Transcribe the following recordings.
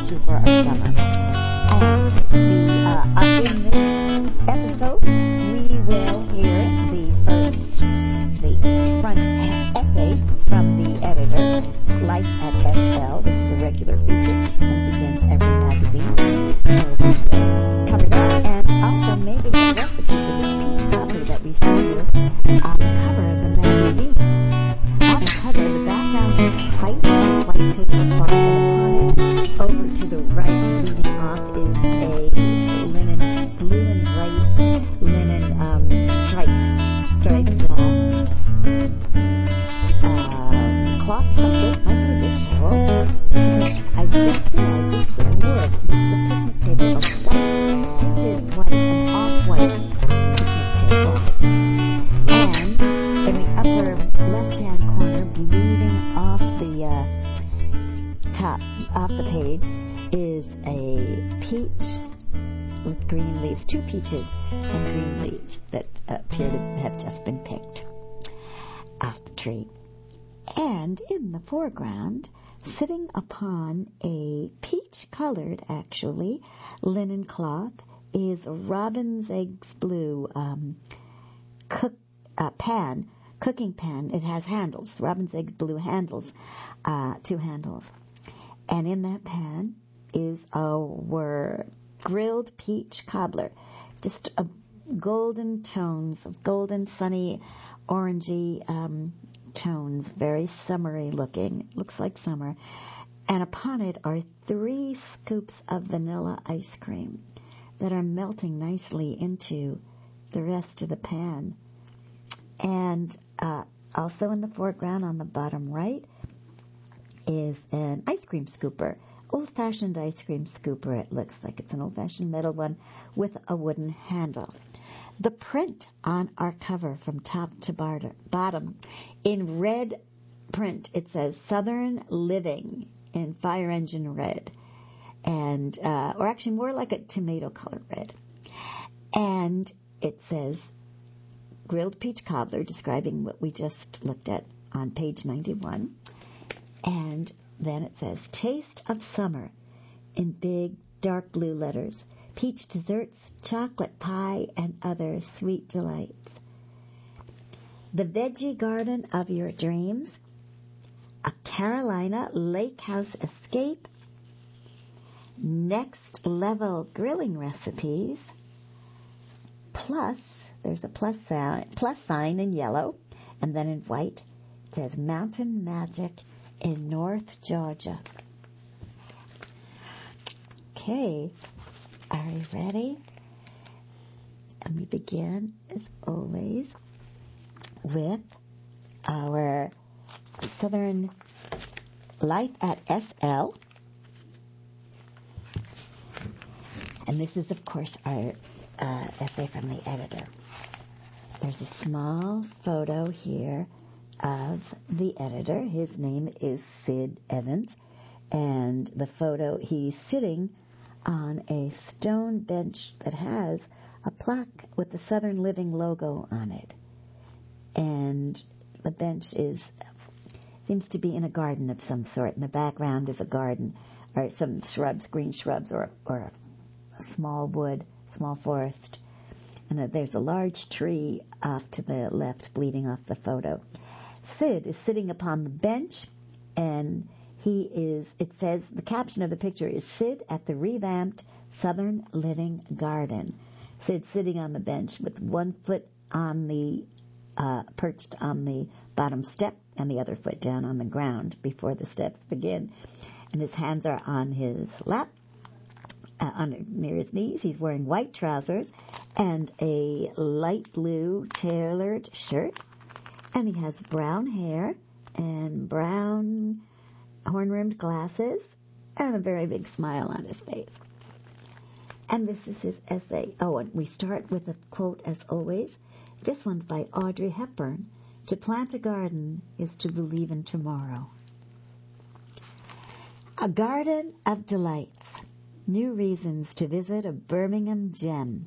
issue for our summer. And in this episode, we will hear the front essay from the editor, Life at SL, which is a regular feature and begins every magazine. So we will cover that, and also maybe the recipe for this peach cobbler that we see here on the cover of the magazine. On the cover, the background is white tablecloth, and upon it, over to the right, leading off, is a blue and white linen striped cloth of some sort. Might be a dish towel. I just realized this is a wood. This is a picnic table, a painted white, an off-white picnic table. And in the upper left-hand corner, bleeding off the page, is a peach with green leaves, 2 peaches and green leaves that appear to have just been picked off the tree. And in the foreground, sitting upon a peach-colored, actually, linen cloth, is Robin's Eggs Blue cooking pan. It has handles, Robin's Eggs Blue handles, 2 handles. And in that pan is our grilled peach cobbler, just golden tones of golden, sunny, orangey tones, very summery looking. Looks like summer. And upon it are 3 scoops of vanilla ice cream that are melting nicely into the rest of the pan. And also in the foreground on the bottom right is an ice cream scooper. Old-fashioned ice cream scooper, it looks like. It's an old-fashioned metal one with a wooden handle. The print on our cover from top to bottom, in red print, it says Southern Living in fire engine red, and or actually more like a tomato color red. And it says grilled peach cobbler, describing what we just looked at on page 91. And then it says Taste of Summer in big dark blue letters. Peach desserts, chocolate pie, and other sweet delights. The veggie garden of your dreams. A Carolina lake house escape. Next level grilling recipes. Plus, there's a plus sign in yellow, and then in white. It says Mountain Magic in North Georgia. Okay. Are you ready? And we begin, as always, with our Southern Life at SL. And this is, of course, our essay from the editor. There's a small photo here of the editor. His name is Sid Evans. And the photo, he's sitting on a stone bench that has a plaque with the Southern Living logo on it. And the bench seems to be in a garden of some sort. In the background is a garden, or some shrubs, green shrubs, or a small wood, small forest. And there's a large tree off to the left, bleeding off the photo. Sid is sitting upon the bench, and it says, the caption of the picture is Sid at the revamped Southern Living Garden. Sid sitting on the bench with one foot on the, perched on the bottom step and the other foot down on the ground before the steps begin. And his hands are on his lap, near his knees. He's wearing white trousers and a light blue tailored shirt. And he has brown hair and brown horn-rimmed glasses and a very big smile on his face. And this is his essay. Oh, and we start with a quote, as always. This one's by Audrey Hepburn. To plant a garden is to believe in tomorrow. A garden of delights. New reasons to visit a Birmingham gem.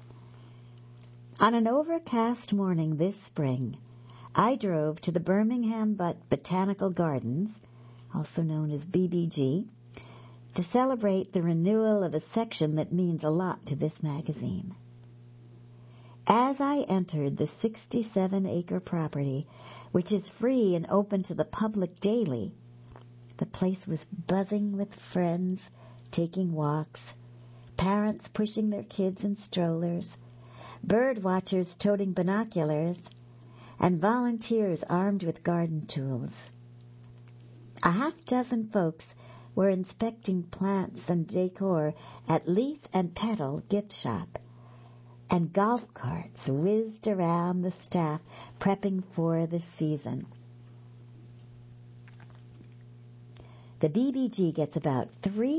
On an overcast morning this spring, I drove to the Birmingham Botanical Gardens, also known as BBG, to celebrate the renewal of a section that means a lot to this magazine. As I entered the 67-acre property, which is free and open to the public daily, the place was buzzing with friends taking walks, parents pushing their kids in strollers, bird watchers toting binoculars, and volunteers armed with garden tools. A half-dozen folks were inspecting plants and decor at Leaf and Petal gift shop, and golf carts whizzed around the staff prepping for the season. The BBG gets about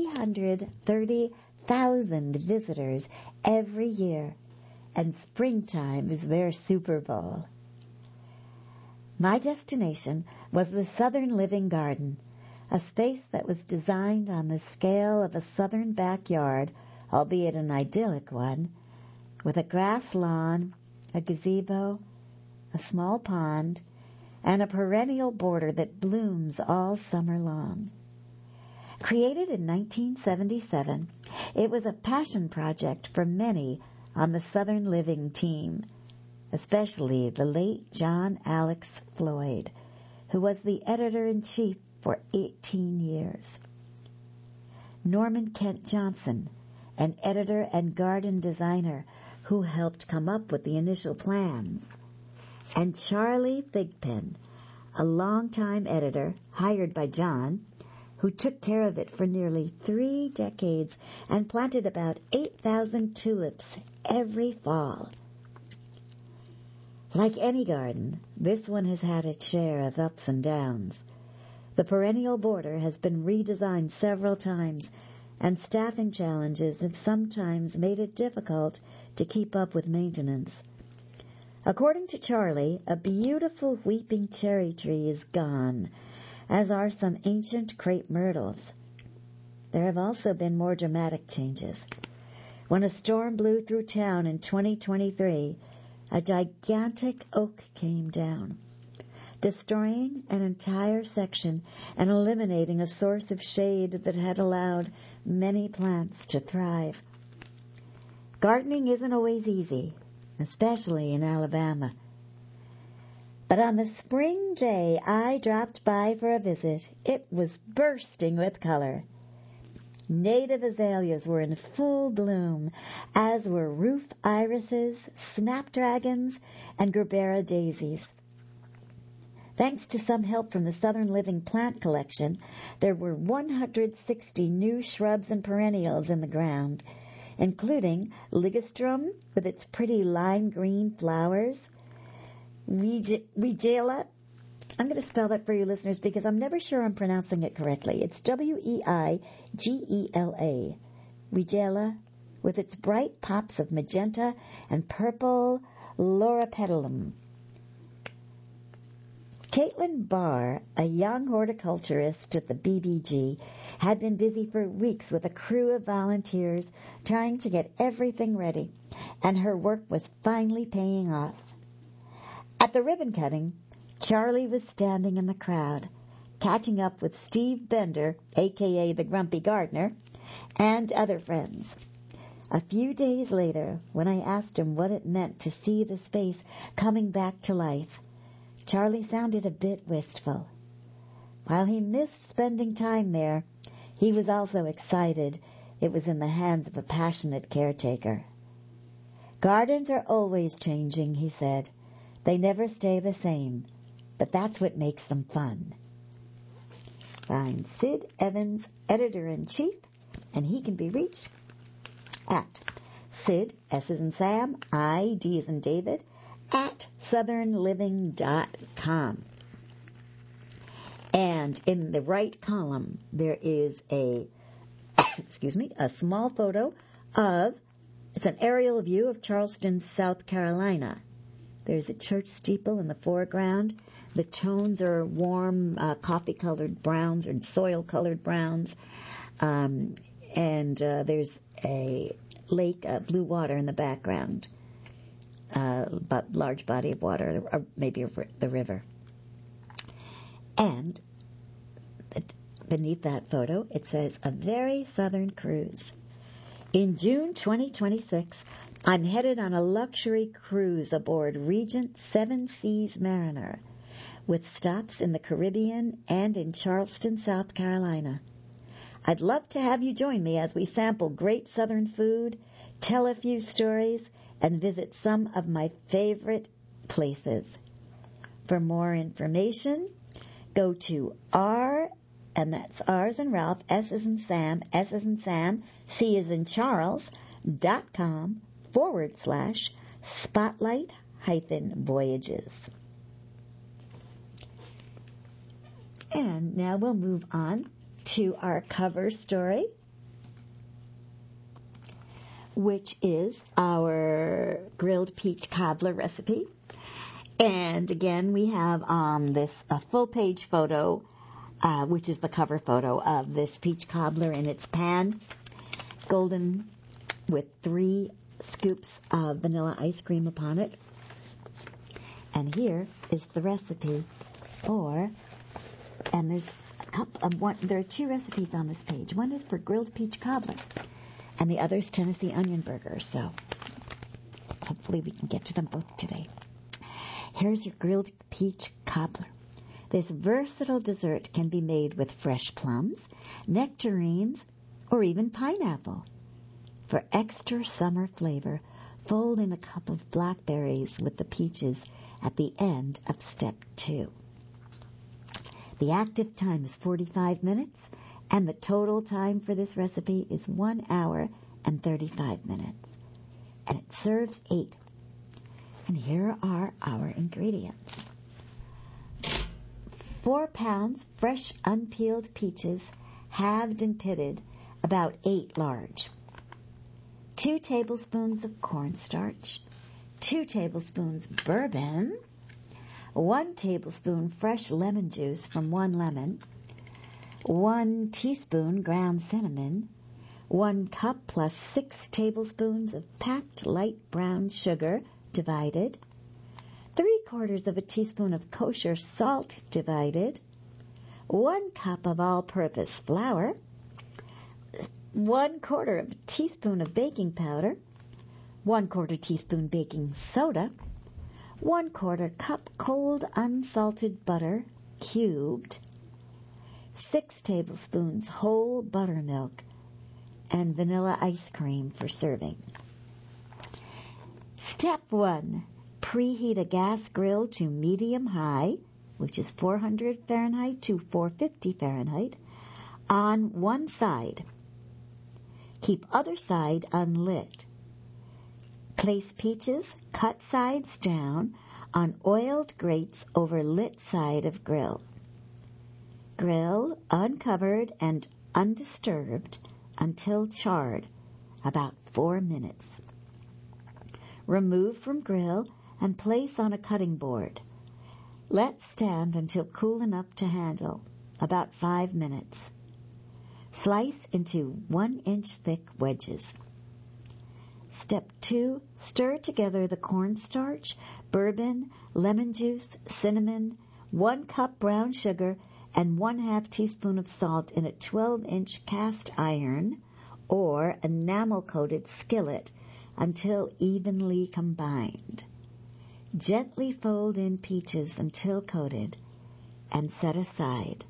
330,000 visitors every year, and springtime is their Super Bowl. My destination was the Southern Living Garden, a space that was designed on the scale of a southern backyard, albeit an idyllic one, with a grass lawn, a gazebo, a small pond, and a perennial border that blooms all summer long. Created in 1977, it was a passion project for many on the Southern Living team, especially the late John Alex Floyd, who was the editor-in-chief for 18 years. Norman Kent Johnson, an editor and garden designer who helped come up with the initial plans, and Charlie Thigpen, a longtime editor hired by John, who took care of it for nearly 3 decades and planted about 8,000 tulips every fall. Like any garden, this one has had its share of ups and downs. The perennial border has been redesigned several times, and staffing challenges have sometimes made it difficult to keep up with maintenance. According to Charlie, a beautiful weeping cherry tree is gone, as are some ancient crepe myrtles. There have also been more dramatic changes. When a storm blew through town in 2023, a gigantic oak came down, destroying an entire section and eliminating a source of shade that had allowed many plants to thrive. Gardening isn't always easy, especially in Alabama. But on the spring day I dropped by for a visit, it was bursting with color. Native azaleas were in full bloom, as were roof irises, snapdragons, and gerbera daisies. Thanks to some help from the Southern Living Plant Collection, there were 160 new shrubs and perennials in the ground, including ligustrum with its pretty lime green flowers, Weigela. I'm going to spell that for you listeners because I'm never sure I'm pronouncing it correctly. It's Weigela. Weigela, with its bright pops of magenta and purple loropetalum. Caitlin Barr, a young horticulturist at the BBG, had been busy for weeks with a crew of volunteers trying to get everything ready, and her work was finally paying off. At the ribbon cutting, Charlie was standing in the crowd, catching up with Steve Bender, a.k.a. the Grumpy Gardener, and other friends. A few days later, when I asked him what it meant to see the space coming back to life, Charlie sounded a bit wistful. While he missed spending time there, he was also excited it was in the hands of a passionate caretaker. Gardens are always changing, he said. They never stay the same, but that's what makes them fun. Find Sid Evans, Editor-in-Chief, and he can be reached at Sid, S as in Sam, I, D as in David, at southernliving.com. And in the right column, there is a small photo of, it's an aerial view of Charleston, South Carolina. There's a church steeple in the foreground. The tones are warm, coffee-colored browns or soil-colored browns. And there's a lake, blue water in the background, but large body of water, or maybe the river. And beneath that photo, it says, "A very southern cruise. In June 2026, I'm headed on a luxury cruise aboard Regent Seven Seas Mariner, with stops in the Caribbean and in Charleston, South Carolina. I'd love to have you join me as we sample great southern food, tell a few stories, and visit some of my favorite places. For more information, go to R, and that's R as in Ralph, S as in Sam, S as in Sam, C as in Charles.com/spotlight-voyages. And now we'll move on to our cover story, which is our grilled peach cobbler recipe. And again, we have this full-page photo, which is the cover photo of this peach cobbler in its pan, golden with 3 scoops of vanilla ice cream upon it. And here is the recipe and there's there are 2 recipes on this page. One is for grilled peach cobbler, and the other is Tennessee onion burger. So hopefully we can get to them both today. Here's your grilled peach cobbler. This versatile dessert can be made with fresh plums, nectarines, or even pineapple. For extra summer flavor, fold in a cup of blackberries with the peaches at the end of step 2. The active time is 45 minutes, and the total time for this recipe is 1 hour and 35 minutes. And it serves 8. And here are our ingredients. 4 pounds fresh unpeeled peaches, halved and pitted, about 8 large. 2 tablespoons of cornstarch, 2 tablespoons bourbon, 1 tablespoon fresh lemon juice from 1 lemon, 1 teaspoon ground cinnamon, 1 cup plus 6 tablespoons of packed light brown sugar divided, 3/4 of a teaspoon of kosher salt divided, 1 cup of all-purpose flour, 1/4 of a teaspoon of baking powder, 1/4 teaspoon baking soda, 1/4 cup cold unsalted butter, cubed, 6 tablespoons whole buttermilk, and vanilla ice cream for serving. Step 1. Preheat a gas grill to medium-high, which is 400 Fahrenheit to 450 Fahrenheit, on one side. Keep other side unlit. Place peaches, cut sides down, on oiled grates over lit side of grill. Grill uncovered and undisturbed until charred, about 4 minutes. Remove from grill and place on a cutting board. Let stand until cool enough to handle, about 5 minutes. Slice into 1-inch thick wedges. Step 2. Stir together the cornstarch, bourbon, lemon juice, cinnamon, 1 cup brown sugar, and 1/2 teaspoon of salt in a 12-inch cast iron or enamel-coated skillet until evenly combined. Gently fold in peaches until coated and set aside.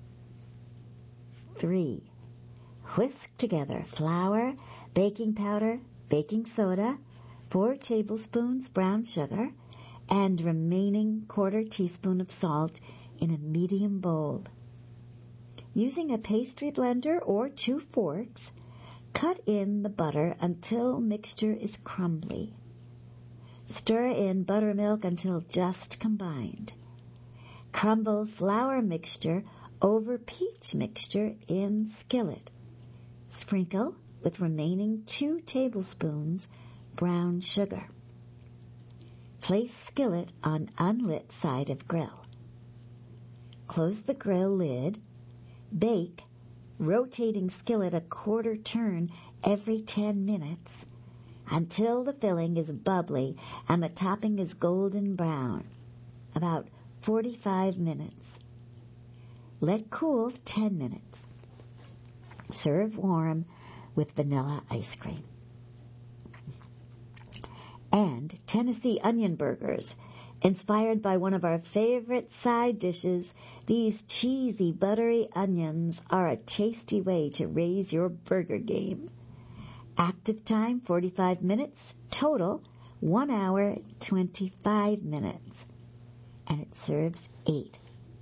3. Whisk together flour, baking powder, baking soda, 4 tablespoons brown sugar, and remaining 1/4 teaspoon of salt in a medium bowl. Using a pastry blender or 2 forks, cut in the butter until mixture is crumbly. Stir in buttermilk until just combined. Crumble flour mixture over peach mixture in skillet. Sprinkle with remaining 2 tablespoons brown sugar. Place skillet on unlit side of grill. Close the grill lid. Bake, rotating skillet a 1/4 turn every 10 minutes until the filling is bubbly and the topping is golden brown, about 45 minutes. Let cool 10 minutes. Serve warm with vanilla ice cream. And Tennessee onion burgers. Inspired by one of our favorite side dishes, these cheesy, buttery onions are a tasty way to raise your burger game. Active time, 45 minutes. Total, 1 hour, 25 minutes. And it serves 8.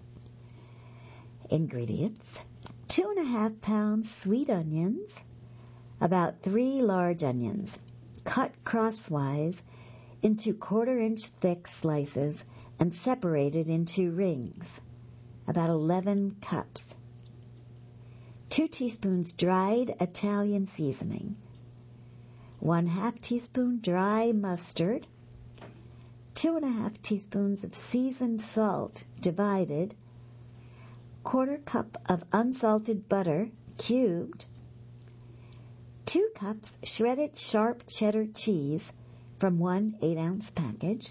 Ingredients: 2.5 pounds sweet onions, about 3 large onions, cut crosswise into 1/4-inch thick slices and separated into rings, about 11 cups. 2 teaspoons dried Italian seasoning, 1/2 teaspoon dry mustard, 2.5 teaspoons of seasoned salt divided, 1/4 cup of unsalted butter cubed, 2 cups shredded sharp cheddar cheese from 1 8-ounce package,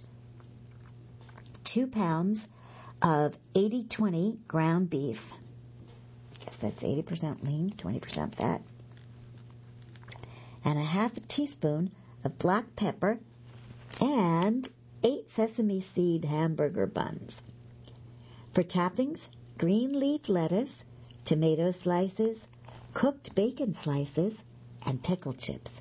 2 pounds of 80-20 ground beef. I guess that's 80% lean, 20% fat. And 1/2 teaspoon of black pepper and 8 sesame seed hamburger buns. For toppings, green leaf lettuce, tomato slices, cooked bacon slices, and pickle chips.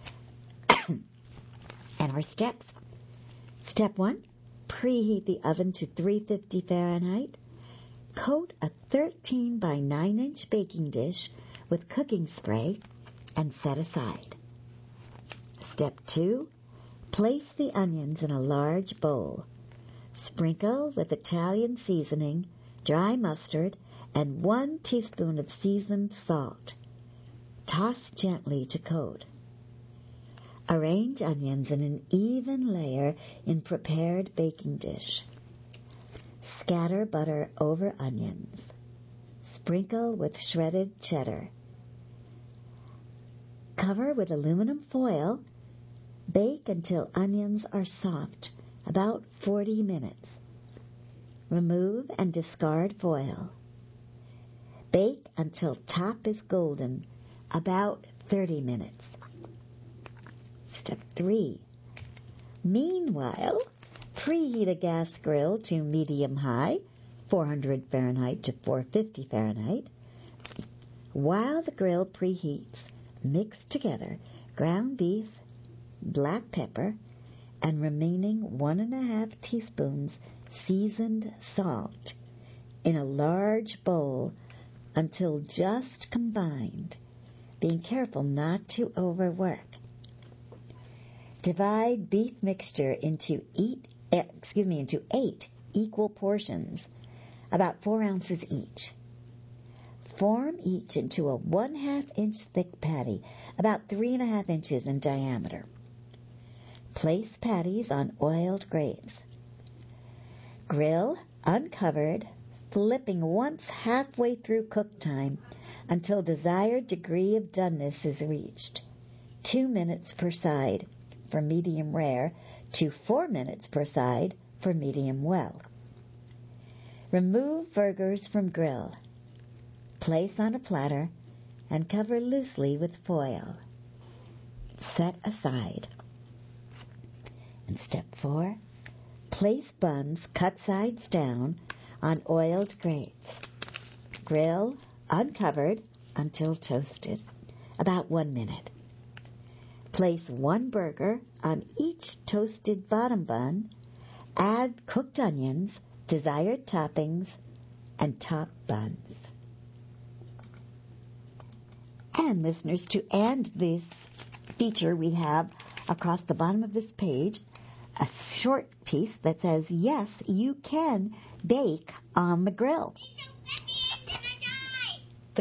And our steps. Step 1, preheat the oven to 350 Fahrenheit. Coat a 13 by 9-inch baking dish with cooking spray and set aside. Step 2, place the onions in a large bowl. Sprinkle with Italian seasoning, dry mustard, and 1 teaspoon of seasoned salt. Toss gently to coat. Arrange onions in an even layer in prepared baking dish. Scatter butter over onions. Sprinkle with shredded cheddar. Cover with aluminum foil. Bake until onions are soft, about 40 minutes. Remove and discard foil. Bake until top is golden, about 30 minutes. Step 3. Meanwhile, preheat a gas grill to medium-high, 400 Fahrenheit to 450 Fahrenheit. While the grill preheats, mix together ground beef, black pepper, and remaining 1.5 teaspoons seasoned salt in a large bowl until just combined, being careful not to overwork. Divide beef mixture into 8 equal portions, about 4 ounces each. Form each into a 1/2-inch thick patty, about 3.5 inches in diameter. Place patties on oiled grates. Grill uncovered, flipping once halfway through cook time until desired degree of doneness is reached. 2 minutes per side for medium rare to 4 minutes per side for medium well. Remove burgers from grill. Place on a platter and cover loosely with foil. Set aside. And step 4, place buns cut sides down on oiled grates. Grill uncovered until toasted, about 1 minute. Place 1 burger on each toasted bottom bun. Add cooked onions, desired toppings, and top buns. And listeners, to end this feature, we have across the bottom of this page a short piece that says, yes, you can bake on the grill. The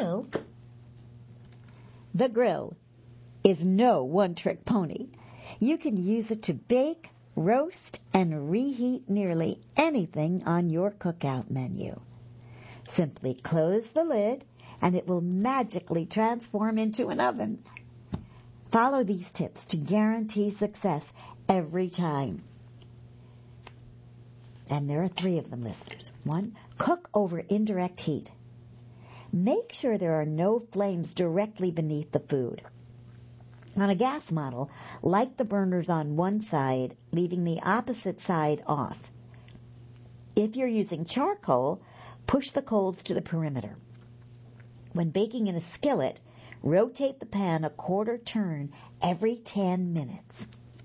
grill is no one-trick pony. You can use it to bake, roast, and reheat nearly anything on your cookout menu. Simply close the lid, and it will magically transform into an oven. Follow these tips to guarantee success every time. And there are 3 of them, listeners. 1, cook over indirect heat. Make sure there are no flames directly beneath the food. On a gas model, light the burners on one side, leaving the opposite side off. If you're using charcoal, push the coals to the perimeter. When baking in a skillet, rotate the pan a quarter turn every 10 minutes.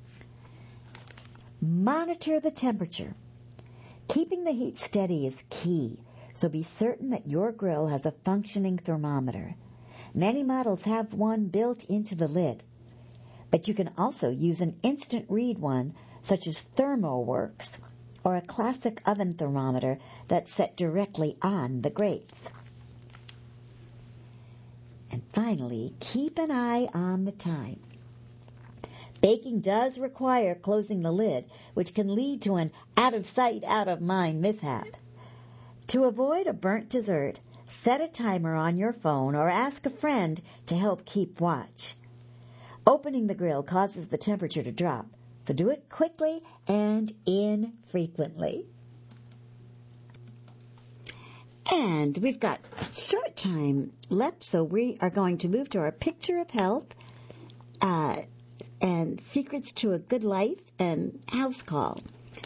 Monitor the temperature. Keeping the heat steady is key, so be certain that your grill has a functioning thermometer. Many models have one built into the lid, but you can also use an instant read one such as ThermoWorks or a classic oven thermometer that's set directly on the grates. And finally, keep an eye on the time. Baking does require closing the lid, which can lead to an out-of-sight, out-of-mind mishap. To avoid a burnt dessert, set a timer on your phone or ask a friend to help keep watch. Opening the grill causes the temperature to drop, so do it quickly and infrequently. And we've got a short time left, so we are going to move to our picture of health and secrets to a good life and house call.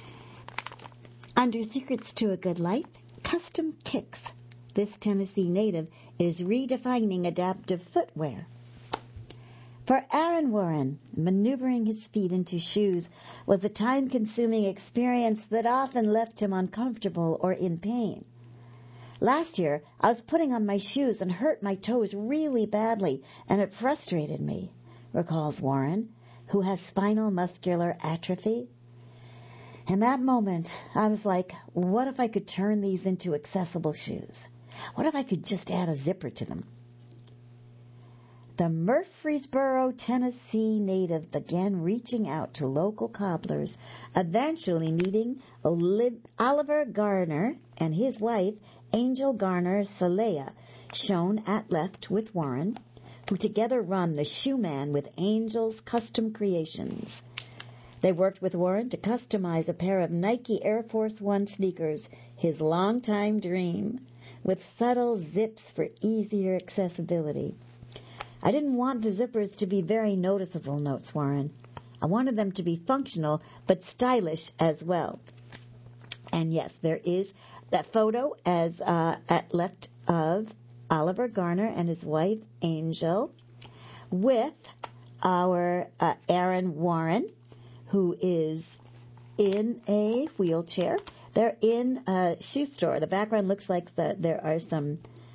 Under Secrets to a Good Life, custom kicks. This Tennessee native is redefining adaptive footwear. For Aaron Warren, maneuvering his feet into shoes was a time-consuming experience that often left him uncomfortable or in pain. Last year, I was putting on my shoes and hurt my toes really badly, and it frustrated me, recalls Warren, who has spinal muscular atrophy. In that moment, I was like, what if I could turn these into accessible shoes? What if I could just add a zipper to them? The Murfreesboro, Tennessee native began reaching out to local cobblers, eventually meeting Oliver Garner and his wife, Angel Garner Salea, shown at left with Warren, who together run the Shoe Man with Angel's Custom Creations. They worked with Warren to customize a pair of Nike Air Force One sneakers, his longtime dream, with subtle zips for easier accessibility. I didn't want the zippers to be very noticeable, notes Warren. I wanted them to be functional but stylish as well. And yes, there is that photo as at left of Oliver Garner and his wife Angel with our Aaron Warren, who is in a wheelchair. They're in a shoe store. The background looks like there are some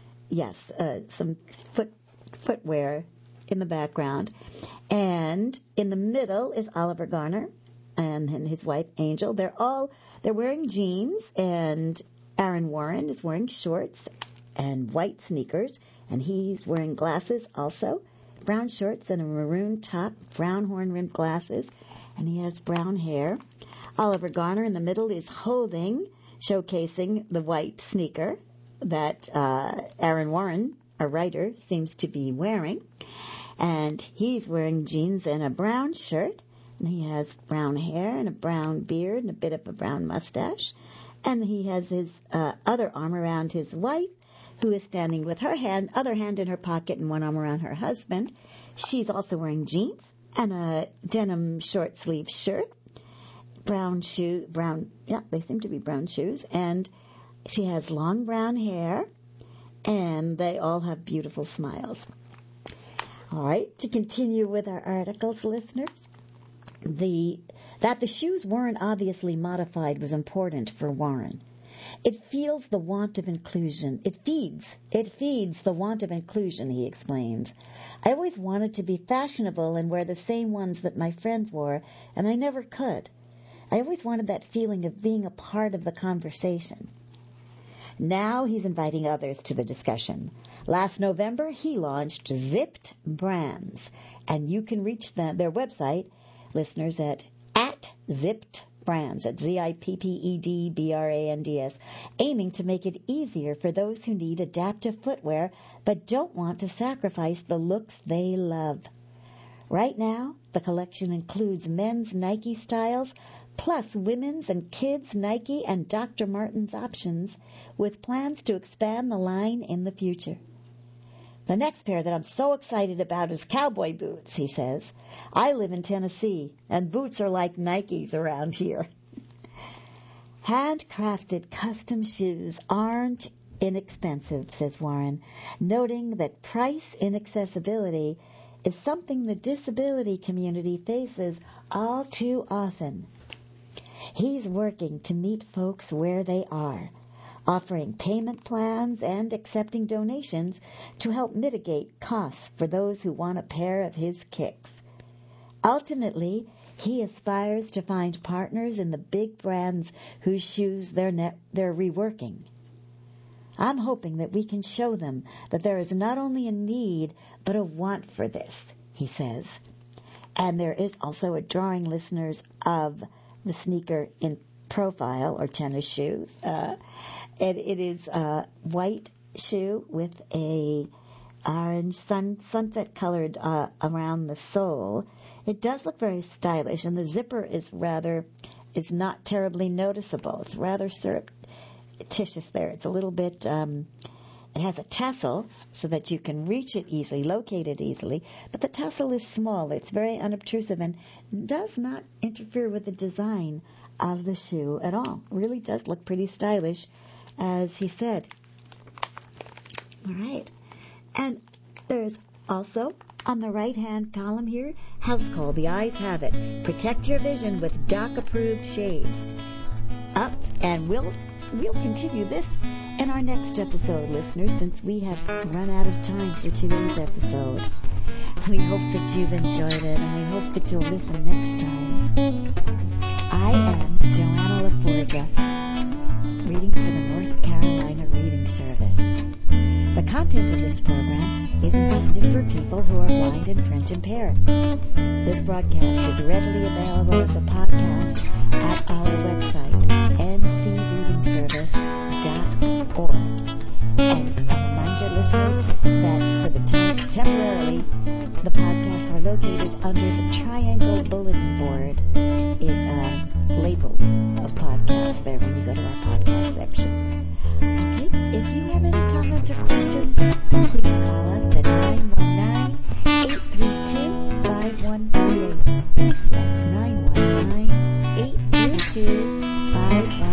footwear in the background. And in the middle is Oliver Garner and his wife Angel. They're wearing jeans, and Aaron Warren is wearing shorts and white sneakers, and he's wearing glasses also, brown shorts and a maroon top, brown horn-rimmed glasses, and he has brown hair. Oliver Garner in the middle is showcasing the white sneaker that Aaron Warren, a writer, seems to be wearing, and he's wearing jeans and a brown shirt, and he has brown hair and a brown beard and a bit of a brown mustache, and he has his other arm around his wife, who is standing with her other hand in her pocket and one arm around her husband. She's also wearing jeans and a denim short sleeve shirt, they seem to be brown shoes, and she has long brown hair, and they all have beautiful smiles. All right, to continue with our articles, listeners, that the shoes weren't obviously modified was important for Warren. It feeds the want of inclusion. It feeds the want of inclusion, he explains. I always wanted to be fashionable and wear the same ones that my friends wore, and I never could. I always wanted that feeling of being a part of the conversation. Now he's inviting others to the discussion. Last November, he launched Zipped Brands, and you can reach their website, listeners, at Zipped Brands, at ZIPPEDBRANDS, aiming to make it easier for those who need adaptive footwear but don't want to sacrifice the looks they love. Right now, the collection includes men's Nike styles plus women's and kids' Nike and Dr. Martens options with plans to expand the line in the future. The next pair that I'm so excited about is cowboy boots, he says. I live in Tennessee, and boots are like Nikes around here. Handcrafted custom shoes aren't inexpensive, says Warren, noting that price inaccessibility is something the disability community faces all too often. He's working to meet folks where they are, offering payment plans and accepting donations to help mitigate costs for those who want a pair of his kicks. Ultimately, he aspires to find partners in the big brands whose shoes they're reworking. I'm hoping that we can show them that there is not only a need, but a want for this, he says. And there is also a drawing, listeners, of the sneaker in profile, or tennis shoes. It is a white shoe with a orange sunset colored around the sole. It does look very stylish, and the zipper is not terribly noticeable. It's rather surreptitious there. It's a little bit, it has a tassel so that you can reach it easily, locate it easily, but the tassel is small. It's very unobtrusive and does not interfere with the design of the shoe at all. It really does look pretty stylish, as he said. All right. And there's also, on the right-hand column here, House Call, The Eyes Have It. Protect your vision with Doc-approved shades. And we'll continue this in our next episode, listeners, since we have run out of time for today's episode. We hope that you've enjoyed it, and we hope that you'll listen next time. I am Joanna LaForgia, reading for the North Carolina Reading Service. The content of this program is intended for people who are blind and print impaired. This broadcast is readily available as a podcast at our website, ncreadingservice.org. And a reminder, listeners, that for the temporarily, the podcasts are located under the triangle bulletin board label of podcasts there when you go to our podcast section. Okay, if you have any comments or questions, please call us at 919-832-5138. That's 919-832-5138.